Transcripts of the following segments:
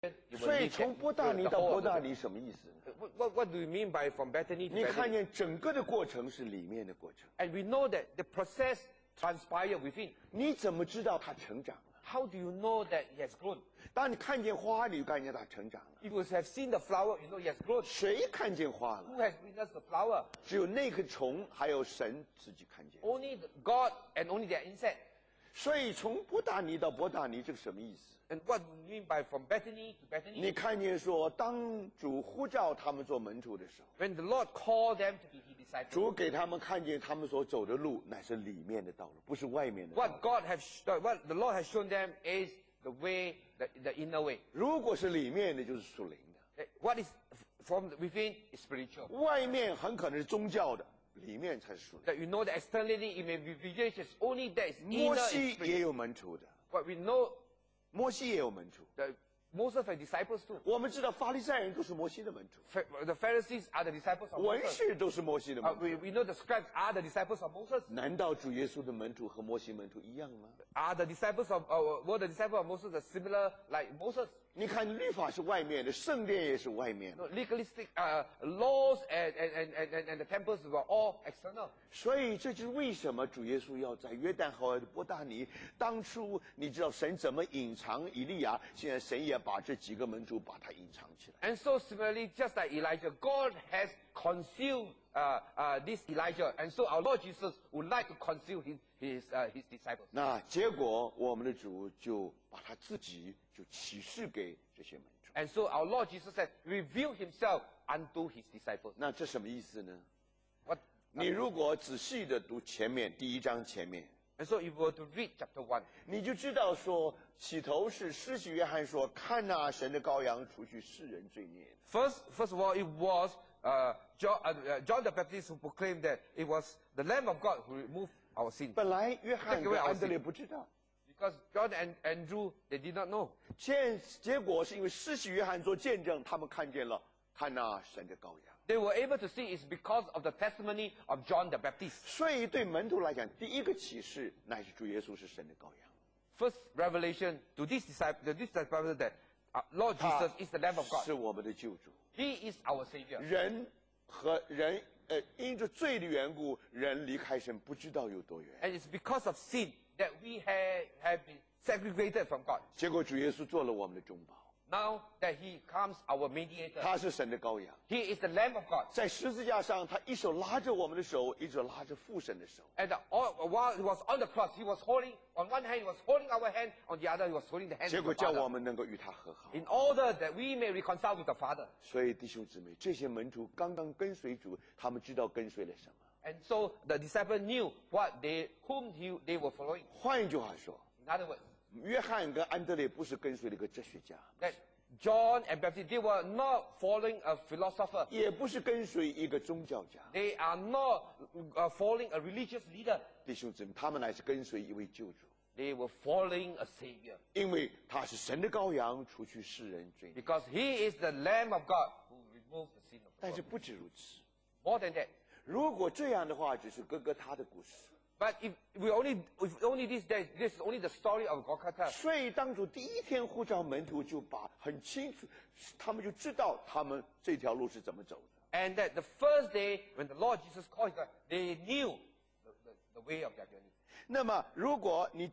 所以从伯大尼到伯大尼什么意思？ What do you mean by from Bethany to 你看 Bethany? 见整个的过程是里面的过程。 And we know that the process transpired within. 你怎么知道他成长了？ How do you know that he has grown? 当你看见花，你就看见他成长了。 If you have seen the flower, you know he has grown. 谁看见花了？ Who has witnessed the flower? 只有那颗虫，还有神自己看见。 Only God and only their insect. 所以从伯大尼到伯大尼，这个什么意思？ And what do you mean by from Bethany to 你 Bethany? 看见说，当主呼召他们做门徒的时候， When the Lord called them to be his disciples. 主给他们看见他们所走的路乃是里面的道路，不是外面的道 What 路。 what the Lord has shown them is the way, the inner way. 如果是里面的，就是属灵的； What is from within is spiritual. 外面很可能是宗教的，里面才是属灵。 That you know that externally it may be religious, only that is 摩 inner 西 is spiritual. 也有门徒的， But we know 摩西也有门徒。 that Moses had disciples too. 我们知道法利赛人都是摩西的门徒， The Pharisees are the disciples of 文 Moses. 士都是摩西的门徒。 We know the scribes are the disciples of Moses. 难道主耶稣的门徒和摩西门徒一样吗？ Are the disciples of were the disciples of Moses similar like Moses? 你看律法是外面的，圣殿也是外面的， No, legalistic laws and the temples were all external. 所以这就是为什么主耶稣要在约旦河的伯大尼。当初你知道神怎么隐藏以利亚，现在神也把这几个门徒把他隐藏起来。 And so similarly, just like Elijah, God has concealed this Elijah, and so our Lord Jesus would like to conceal his disciples. 那结果我们的主就把他自己就启示给这些门徒。 And so our Lord Jesus has revealed himself unto his disciples. 那这什么意思呢？ What? 你如果仔细的读前面第一章前面， And so if we were to read chapter 1, 你就知道说，起头是施洗约翰说：“看呐、神的羔羊，除去世人罪孽。 first of all, it was John the Baptist who proclaimed that it was the Lamb of God who removed our sin. ” 本来约翰跟安德烈不知道， Because John and Andrew, they did not know. 结果是因为施洗约翰做见证，他们看见了，看呐、神的羔羊。 They were able to see it's because of the testimony of John the Baptist. 所以对门徒来讲，第一个启示乃是主耶稣是神的羔羊。 First revelation to this disciple that Lord 他 Jesus is the Lamb of God. 是我们的救主。 He is our Savior. 人和人，因着罪的缘故，人离开神不知道有多远。 And it's because of sin that we have been segregated from God. 结果主耶稣做了我们的中保， Now that He becomes our mediator, 他是神的羔羊。 He is the Lamb of God. 在十字架上，他一手拉着我们的手，一手拉着父神的手。 And while He was on the cross, He was holding, on one hand He was holding our hand, on the other He was holding the hand 结 of 果 the 叫我 Father. 们能够与他和好。 In order that we may reconcile with the Father. 所以弟兄姊妹，这些门徒刚刚跟随主，他们知道跟随了什么。 And so the disciples knew whom they were following. 换一句话说， In other words, 约翰跟安德烈不是跟随了一个哲学家， that John and Baptist, they were not following a philosopher. 也不是跟随一个宗教家。 They are not following a religious leader. 弟兄姊妹，他们乃是跟随一位救主， They were following a Savior. 因为他是神的羔羊，除去世人罪孽。 Because He is the Lamb of God who removes the sin of the 但是 world. 不止如此， More than that. 如果这样的话，只是哥哥他的故事。 But if only this is only the story of Golgotha. 所以当主第一天呼召门徒，就把很清楚，他们就知道他们这条路是怎么走的。 And that the first day when the Lord Jesus called, they knew the way of their journey. 那么，如果你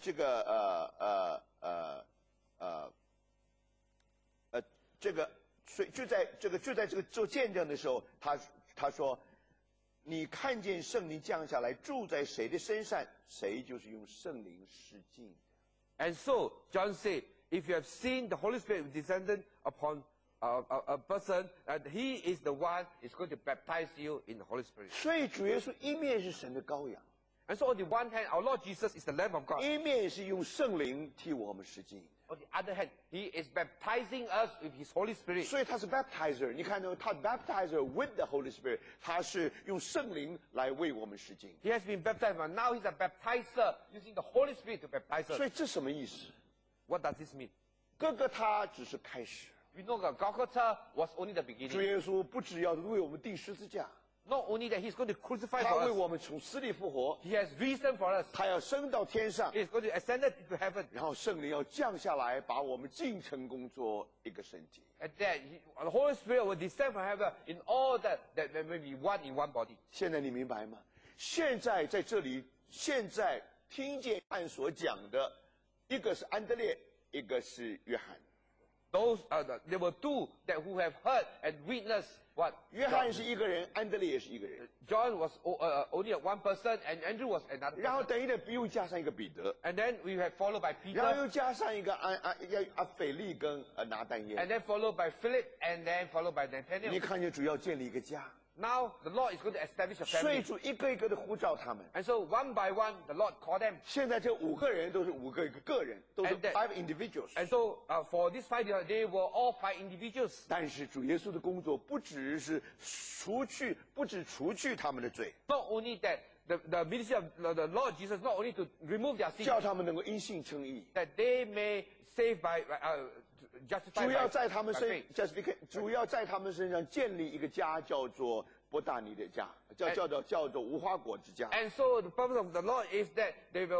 所以就在这个做见证的时候，他说，你看见圣灵降下来住在谁的身上，谁就是用圣灵施浸的。 And so John said, if you have seen the Holy Spirit descending upon a person, and He is the one is going to baptize you in the Holy Spirit. 所以主耶稣一面是神的羔羊， And so on the one hand, our Lord Jesus is the Lamb of God. 一面是用圣灵替我们施浸。 On the other hand, He is baptizing us with His Holy Spirit. 所以他是 baptizer， 你看到他 baptizer with the Holy Spirit， 他是用圣灵来为我们施浸。 He has been baptized, but now He's a baptizer using the Holy Spirit to baptize 所 us. 以这什么意思？ What does this mean? 哥哥他只是开始， We know that Golgotha was only the 主 beginning. 耶稣不只要为我们钉十字架， Not only that, He's going to crucify 他 for 为 us. 我们从死里复活， He has risen for us. 他要升到天上， He's going to ascend into heaven. 然后圣灵要降下来，把我们进城工作一个圣洁。 And that the Holy Spirit will descend from heaven in all that may be one in one body. 现在你明白吗？现在在这里，现在听见按所讲的，一个是安德烈，一个是约翰。 Those there were two that who have heard and witnessed what 约翰是一个人，安德烈也是一个人。 John was only one person and Andrew was another 然后 person. 等一等，又加上一个彼得， And then we have followed by 然后 Peter, 又加上一个腓力跟拿但业。 and then followed by Philip, and then followed by 你 Nathaniel. 看见主要建立一个家， Now the Lord is going to establish a 所以 family. 主一个一个的呼召他们。 And so one by one, the Lord called them. 现在这5个人都是5个个人，都是 And that- five individuals。 And so for this 5 years, they were all 5 individuals. 但是主耶稣的工作不只除去他们的罪， Not only that, the ministry of the Lord Jesus, not only to remove their sin, 叫他们能够因信称义。 that they may save by, justify 主要 by, 在他们 by 身 faith. 主要在他们身上建立一个家，叫做伯大尼的家，叫做无花果之家。 And so the purpose of the Lord is that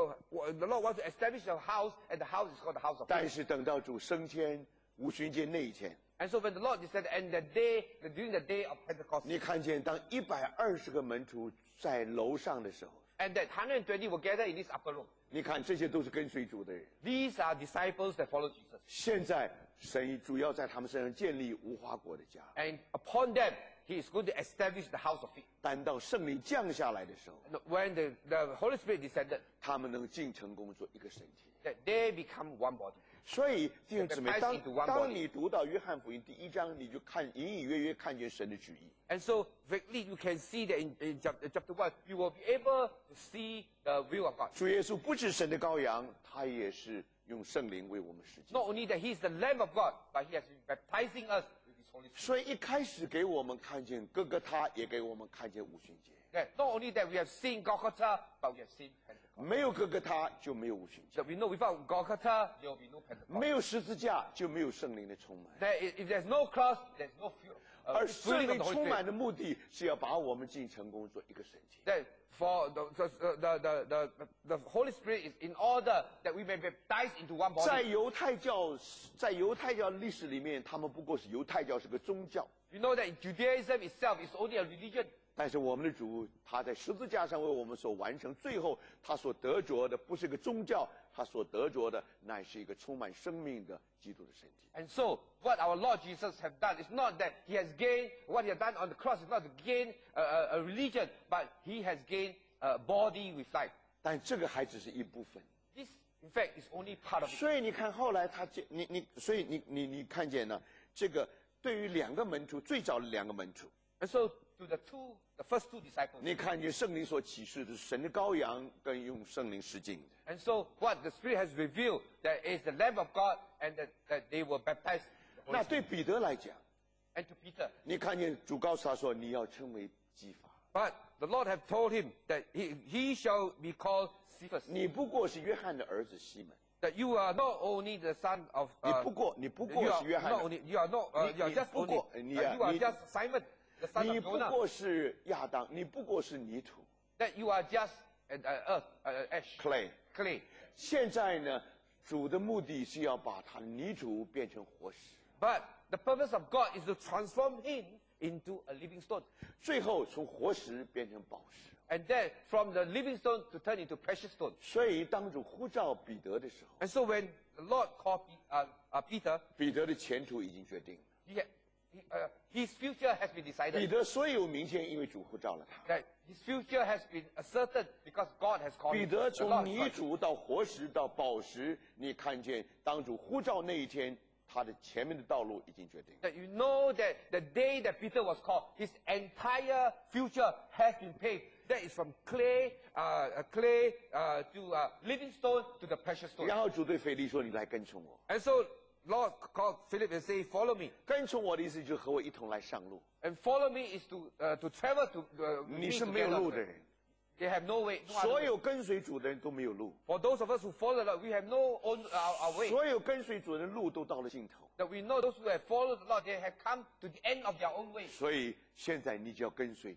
the Lord wants to establish a house, and the house is called the house of 但 faith. 是等到主升天五旬节那一天， And so when the Lord descended, and during the day of Pentecost, 你看见当120个门徒在楼上的时候， and that 120 were gathered in this upper room. 你看这些都是跟随主的人。 These are disciples that follow Jesus. 现在神主要在他们身上建立无花果的家。 And upon them, He is going to establish the house of faith. 但到圣灵降下来的时候， And when the Holy Spirit descended, 他们能进城工作一个身体。 that they become one body. 所以弟兄姊妹， Baptized into one 当 body. 你读到约翰福音第1章，你就隐隐约约看见神的旨意。 And so, vaguely, you can see that in chapter 1, you will be able to see the will of God. 主耶稣不是神的羔羊，他也是用圣灵为我们实践。 Not only that He is the Lamb of God, but He has been baptizing us with His Holy Spirit. 所以一开始给我们看见哥哥他，也给我们看见五旬节。 That not only that we have seen Golgotha, but we have seen Pentecost. 没有哥哥他，就没有五旬节； That we know without Golgotha, there will be no Pentecost. 没有十字架，就没有圣灵的充满。 That if there's no cross, there's no 而圣 filling of 灵 the Holy 充满 Spirit. 的目的是要把我们进城工做一个神体。 That for the Holy Spirit is in order that we may be baptized into one 在 body. 犹太教历史里面，他们不过是犹太教是个宗教， You know that Judaism itself is only a religion. 但是我们的主他在十字架上为我们所完成，最后他所得着的不是一个宗教，他所得着的乃是一个充满生命的基督的身体。 And so, what our Lord Jesus have done is not that He has gained, what He has done on the cross is not to gain a religion, but He has gained a body with life. 但这个还只是一部分。 This, in fact, is only part of it. 所以你看后来所以你看见呢，这个对于2个门徒，最早的2个门徒， And so, to the first two disciples, 你看见圣灵所启示的是神的羔羊跟用圣灵施浸的。 and so what the Spirit has revealed, that is the Lamb of God, and that they were baptized. in the Holy 那 Spirit. 对彼得来讲， And to Peter. 你看见主告诉他说，你要称为基法， But the Lord have told him that he shall be called Cephas. 你不过是约翰的儿子西门， That you are not only the son of 你不过 you are 是约翰 not 的， only you are not you are 你 just 不 only 过 you are just Simon, the son 你 of 不 Jonah. 过是亚当，你不过是泥土 That you are just earth, ash, clay。 clay. 现在呢，主的目的是要把他泥土变成活石， But the purpose of God is to transform him into a living stone. 最后从活石变成宝石。 And then from the living stone to turn into precious stone. 所以当主呼召彼得的时候， And so when the Lord called Peter, 彼得的前途已经决定了。 his future has been 彼 decided. 得所有明天，因为主呼召了他。 That his future has been asserted because God has called 彼 him. 得 The Lord 从 has 泥 called him. 土到活石到宝石，你看见当主呼召那一天，他的前面的道路已经决定。 That you know that the day that Peter was called, his entire future has been paved. That is from clay to living stone to the precious stone. 然后主对腓力说：“你来跟从我。 And so Lord called Philip and say, "Follow me." 跟从我的意思就是和我一同来上路。 And follow me is to travel to. 你是没有路的人， They have no way. No other 所 way. 有跟随主的人都没有路， For those of us who follow the Lord, we have no own our way. 所有跟随主的人路都到了尽头。 That we know those who have followed the Lord, they have come to the end of their own way. 所以现在你只要跟随就好。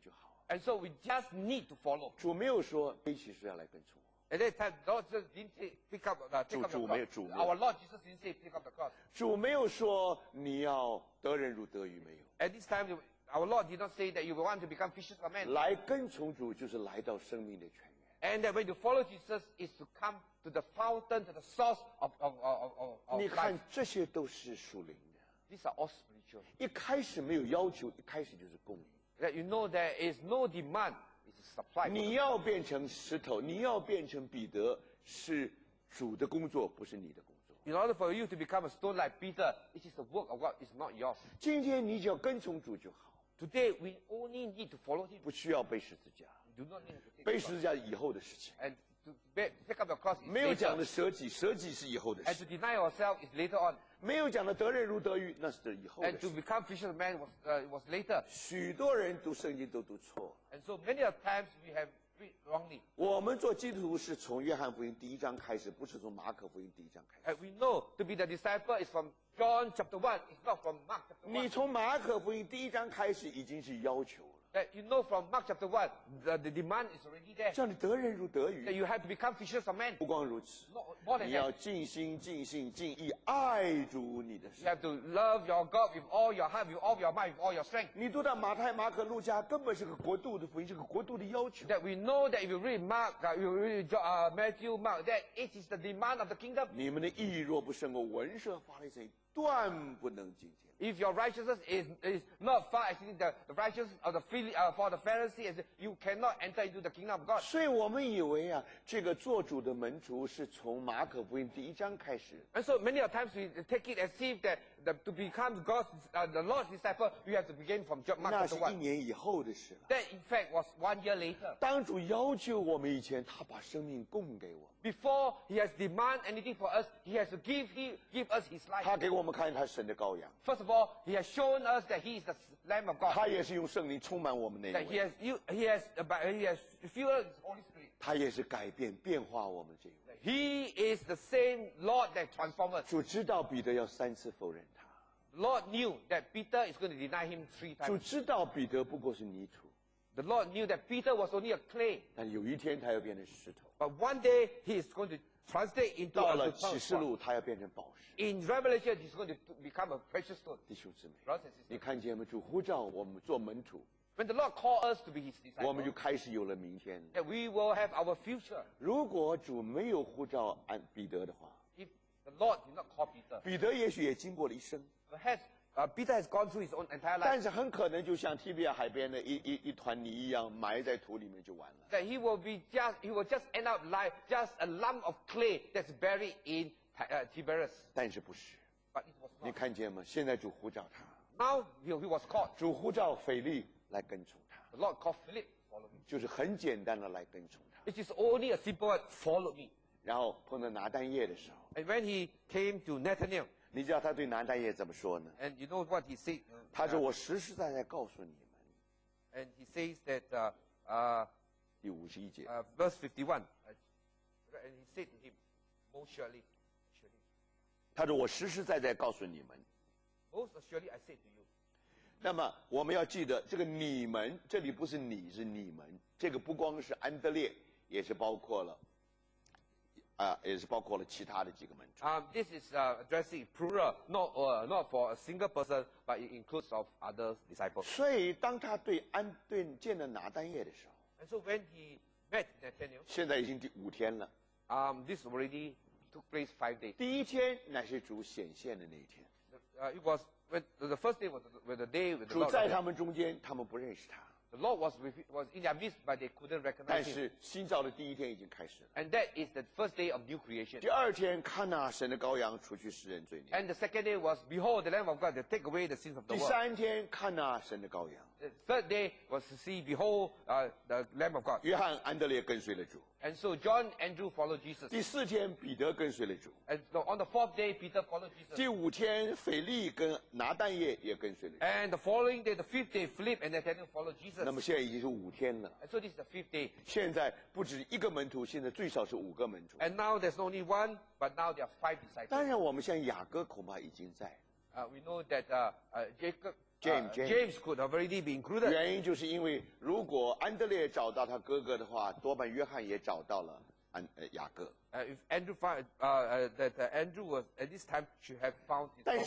And so we just need to follow. 主没有说背起十字架来跟从我。 At that time, Lord Jesus didn't say, pick up the cross. Our Lord Jesus didn't say, pick up the cross. 主没有说你要得人如得鱼，没有。 At this time, our Lord did not say that you will want to become fishers of men. 来跟从主就是来到生命的泉源。 And that when you follow Jesus is to come to the fountain, to the source of 你 life. 看，这些都是属灵的。 These are all spiritual. 一开始没有要求，一开始就是供应。 That you know there is no demand, it's a supply. 你要变成石头，你要变成彼得，是主的工作，不是你的工作。 In order for you to become a stone like Peter, it is the work of God, it's not yours. 今天你只要跟从主就好， Today, we only need to follow Him. 不需要背十字架。 We do not need to take 背 the 十 cross. 字架以后的事情， And to take up the cross is 没有讲 later. 的舍己，舍己是以后的 And 事； to deny ourselves is later on. 没有讲的得人如得鱼，那是以后的 And to 事。 become fisher of men was later. 许多人读圣经都读错了。 And so many of times we have read wrongly. 我们做基督徒是从约翰福音第1章开始，不是从马可福音第1章开始。 And we know to be the disciple is from John chapter 1, it's not from Mark chapter 1. 你从马可福音第1章开始已经是要求了， That you know from Mark chapter 1, the demand is already there. 叫你得人如得 That 鱼。 you have to become fishers of men. 不光如此， More than 你要 that, 尽心、尽性、尽意爱主你的 you 神。 have to love your God with all your heart, with all your mind, with all your strength. 你读到马太、马可、路加，根本是个国度的福音，是个国度的要求。 That we know that if you read Mark, you read Matthew, Mark, that it is the demand of the kingdom. 你们的义若不胜过文士和法利赛，断不能进天。 If your righteousness is not far exceeding the righteousness of for the Pharisees, you cannot enter into the kingdom of God. 所以我们以为啊，这个做主的门徒是从马可福音第1章开始。 And so many of times we take it as if that to become the Lord's disciple, you have to begin from Mark 那是 chapter 1 1. 年以后的事了。 That in fact was 1 year later. 当主要求我们以前，他把生命供给我们， Before he has demand anything for us, he has to give us his life. 他给我们看他是神的羔羊， First of all, he has shown us that he is the Lamb of God. 他也是用圣灵充满我们那 That 一位， he has filled us with Holy Spirit. 他也是改变变化我们这一位。 He is the same Lord that transformed us. 主知道彼得要3次否认他， Lord knew that Peter is going to deny him 3 主 times. 知道彼得不过是泥土， The Lord knew that Peter was only a clay. 但有一天他要变成石头。 But one day he is going to translate into 到了 a 启示录，他要变成宝石。 In Revelation, he's going to become a precious stone. 弟兄姊妹， Brothers and 你 sisters, 看见没？主呼召我们做门徒， when the Lord called us to be his 我们就 disciples, 开始有了明天。 that we will have our future. 如果主没有呼召彼得的话， If the Lord did not call Peter, 彼得也许也经过了一生， perhaps Peter has gone through his own entire life. 但是很可能就像提比亚海边的一团泥一样，埋在土里面就完了。 That he will just end up like just a lump of clay that's buried in Tiberias. 但是不是？ But it was 你 not. 看见吗？现在主呼召他， Now he was called. 主呼召腓力来跟从他， The Lord called Philip, follow me. 就是很简单的来跟从他。 It is only a simple word, follow me. 然后碰到拿但业的时候， And when he came to Nathanael, 你知道他对拿但业怎么说呢？ and you know what he said? 他说：“我实实在在告诉你们。” And he says that, 第51节， verse 51, and he said to him, most surely, surely, 他说：“我实实在在告诉你们。 most surely I say to you. ” 那么我们要记得，这个你们这里不是你，是你们。这个不光是安德烈，也是包括了，也是包括了其他的几个门徒。 This is addressing plural, not for a single person, but it includes of other disciples. 所以当他对见了拿但业的时候， And so when he met Nathanael, 现在已经第5天了。 this already took place 5 days. 第1天乃是主显现的那一天， It was when the first day was the day with the 主 Lord. 在他们中间，他们不认识他。 The Lord was in their midst, but they couldn't 但 recognize him. 是新造的第1天已经开始了。 And that is the first day of new creation. 第2天，看那神的羔羊除去世人罪孽。 And the second day was, behold, the Lamb of God that take away the sins of the 第 world. 3天，看那神的羔羊。 The third day was to see, behold, the Lamb of God. 约翰、安德烈跟随了主。 And so John, Andrew followed Jesus. 第4天，彼得跟随了主。 And so on the fourth day, Peter followed Jesus. 第5天，腓力跟拿但业也跟随了主。 And the following day, the fifth day, Philip and Nathanael followed Jesus. 那么现在已经是5天了。 And so this is the fifth day. 现在不止1个门徒，现在最少是5个门徒。 And now there's not only one, but now there are 5 disciples. 当然，我们像雅各恐怕已经在。 We know that Jacob James could already be included. 原因就是因为如果安德烈找到他哥哥的话，多半约翰也找到了雅各。 If Andrew found that Andrew was at this time should have found his 但 uncle